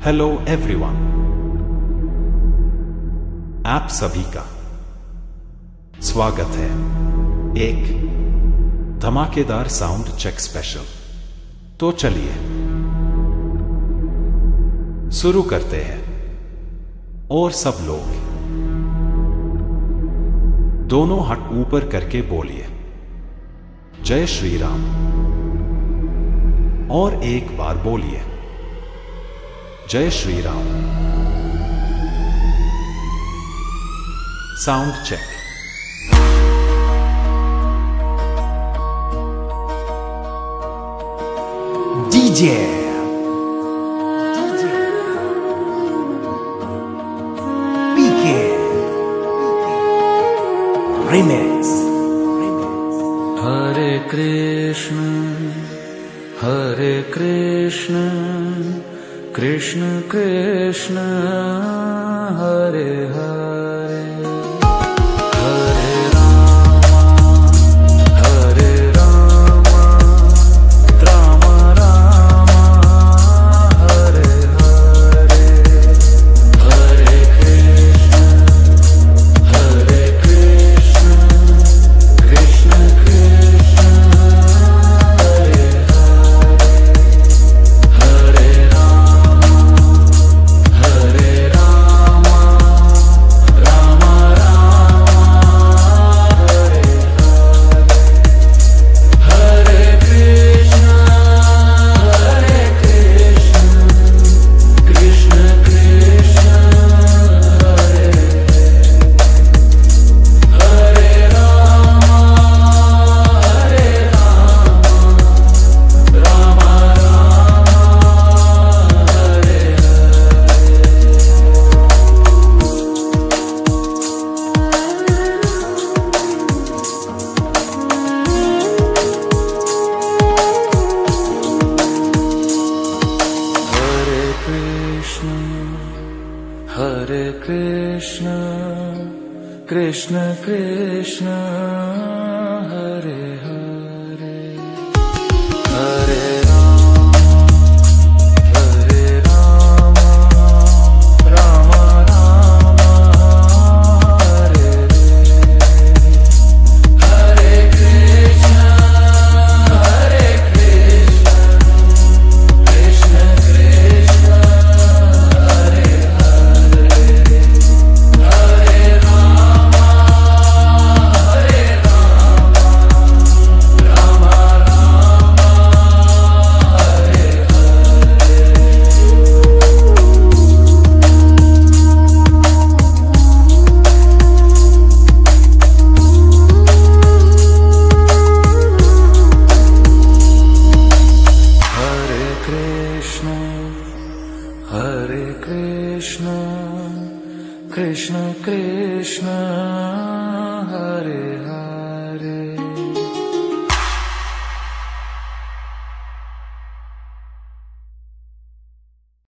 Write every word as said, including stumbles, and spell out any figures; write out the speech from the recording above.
Hello everyone, आप सभी का स्वागत है एक धमाकेदार साउंड चेक स्पेशल। तो चलिए शुरू करते हैं। और सब लोग दोनों हाथ ऊपर करके बोलिए जय श्री राम। और एक बार बोलिए जय Shri Ram. Sound check. DJ PK remix. Hare Krishna Hare Krishna Krishna Krishna Hare Hare, Hare Ram Hare Ram Ram Ram Hare Hare, Hare Krishna Hare Krishna Krishna Krishna Hare Hare, Hare Hare Krishna Krishna Krishna Hare Hare, Hare Ram Hare Ram Ram Ram Hare Hare, Hare Krishna Hare Krishna Krishna Krishna Hare Hare, Hare Ram Hare Ram Ram Ram Hare Hare. Hare Krishna Hare Krishna Krishna Krishna